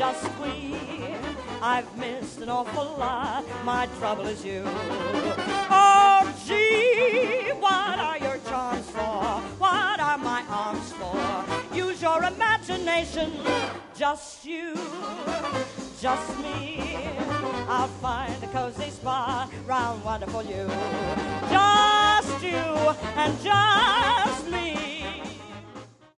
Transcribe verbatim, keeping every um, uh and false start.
just we. I've missed an awful lot. My trouble is you. Oh, gee, what are your charms for? What are my arms for? Use your imagination. Just you, just me. I'll find a cozy spot round wonderful you. Just you and just me.